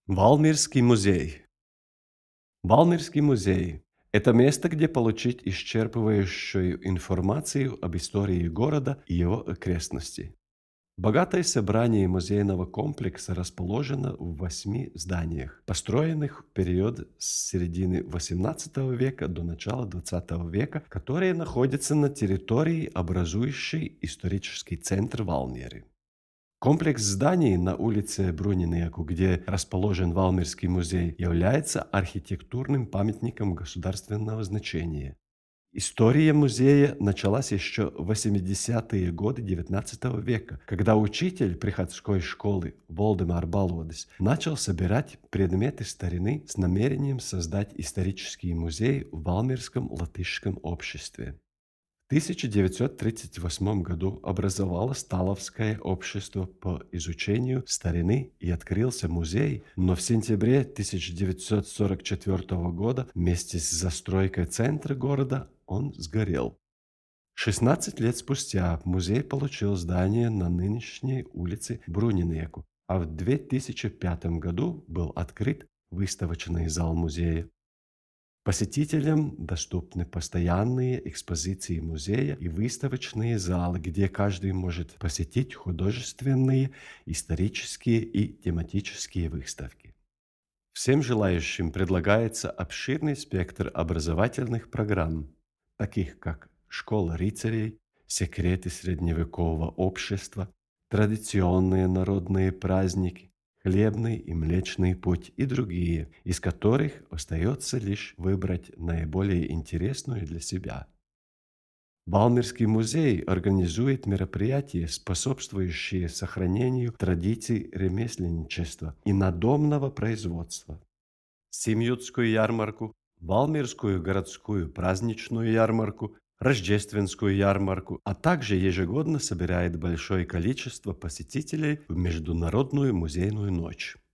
Валмирский музей. Валмирский музей– это место, где получить исчерпывающую информацию об истории города и его окрестностей. Богатое собрание музейного комплекса расположено в 8 зданиях, построенных в период с середины XVIII века до начала XX века, которые находятся на территории, образующей исторический центр Валмеры. Комплекс зданий на улице Брунинеку, где расположен Валмирский музей, является архитектурным памятником государственного значения. История музея началась еще в 80-е годы XIX века, когда учитель приходской школы Волдемар Балодис начал собирать предметы старины с намерением создать исторический музей в Валмирском латышском обществе. В 1938 году образовалось Таловское общество по изучению старины и открылся музей, но в сентябре 1944 года вместе с застройкой центра города он сгорел. 16 лет спустя музей получил здание на нынешней улице Брунинеку, а в 2005 году был открыт выставочный зал музея. Посетителям доступны постоянные экспозиции музея и выставочные залы, где каждый может посетить художественные, исторические и тематические выставки. Всем желающим предлагается обширный спектр образовательных программ, таких как «Школа рыцарей», «Секреты средневекового общества», традиционные народные праздники, хлебный и млечный путь и другие, из которых остается лишь выбрать наиболее интересную для себя. Валмирский музей организует мероприятия, способствующие сохранению традиций ремесленничества и надомного производства. Семьютскую ярмарку, Валмирскую городскую праздничную ярмарку, Рождественскую ярмарку, а также ежегодно собирает большое количество посетителей в Международную музейную ночь.